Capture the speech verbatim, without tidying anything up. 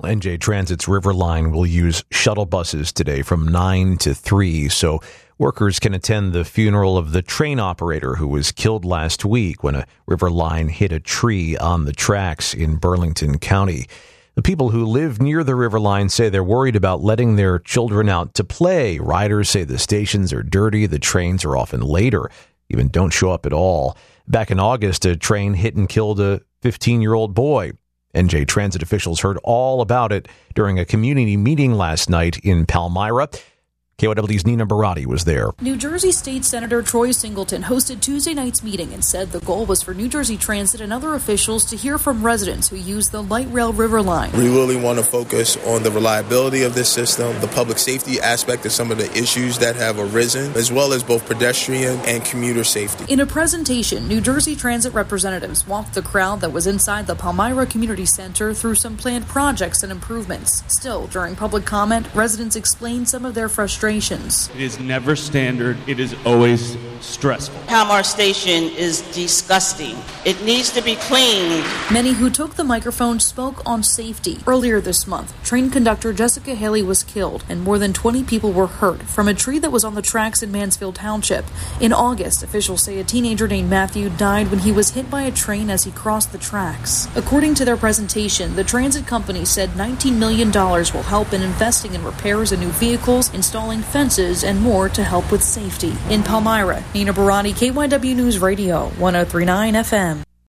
N J Transit's Riverline will use shuttle buses today from nine to three, so workers can attend the funeral of the train operator who was killed last week when a Riverline hit a tree on the tracks in Burlington County. The people who live near the Riverline say they're worried about letting their children out to play. Riders say the stations are dirty, the trains are often late or even don't show up at all. Back in August, a train hit and killed a fifteen-year-old boy. N J Transit officials heard all about it during a community meeting last night in Palmyra. K Y W's Nina Barati was there. New Jersey State Senator Troy Singleton hosted Tuesday night's meeting and said the goal was for New Jersey Transit and other officials to hear from residents who use the light rail Riverline. We really want to focus on the reliability of this system, the public safety aspect of some of the issues that have arisen, as well as both pedestrian and commuter safety. In a presentation, New Jersey Transit representatives walked the crowd that was inside the Palmyra Community Center through some planned projects and improvements. Still, during public comment, residents explained some of their frustrations. It is never standard. It is always stressful. Palmyra Station is disgusting. It needs to be cleaned. Many who took the microphone spoke on safety. Earlier this month, train conductor Jessica Haley was killed and more than twenty people were hurt from a tree that was on the tracks in Mansfield Township. In August, officials say a teenager named Matthew died when he was hit by a train as he crossed the tracks. According to their presentation, the transit company said nineteen million dollars will help in investing in repairs and new vehicles, installing fences, and more to help with safety. In Palmyra, Nina Barati, K Y W News Radio, one oh three point nine F M.